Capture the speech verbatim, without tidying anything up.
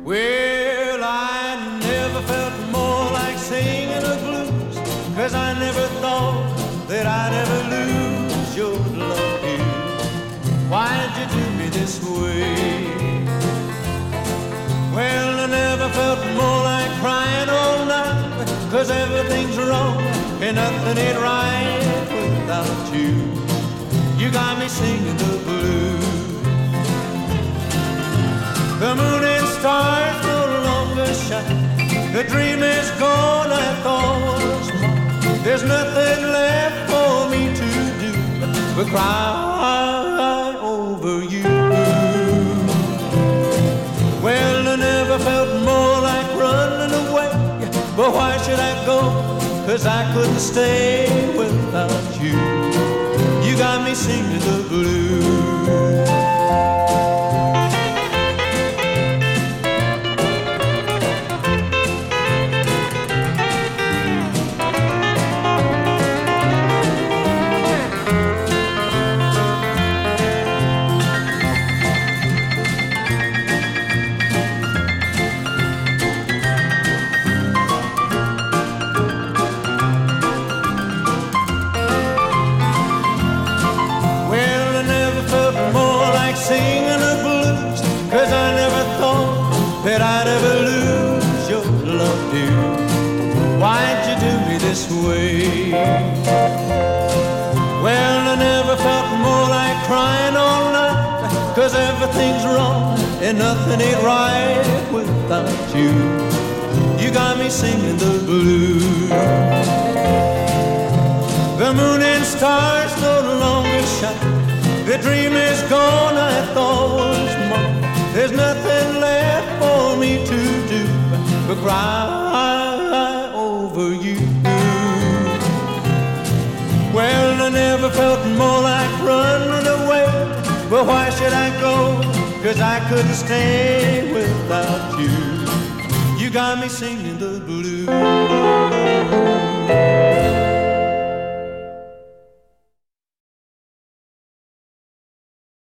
Well, I never felt more like singing the blues, 'cause I never thought that I'd ever lose your love, dear. Why'd you do me this way? Well, I never felt more like crying all night, 'cause everything's wrong and nothing ain't right without you. You got me singing the blues. The moon and stars no longer shine. The dream is gone, I thought was mine. There's nothing left for me to do but cry over you. Well, I never felt more like running away, but why should I go? 'Cause I couldn't stay without you. You got me singing the blues. Singing the blues, 'cause I never thought that I'd ever lose your love, dear. Why'd you do me this way? Well, I never felt more like crying all night, 'cause everything's wrong and nothing ain't right without you. You got me singing the blues. The moon and stars no longer shine. The dream is gone, I thought was mine. There's nothing left for me to do but cry over you. Well, I never felt more like running away, but why should I go? 'Cause I couldn't stay without you. You got me singing the blues.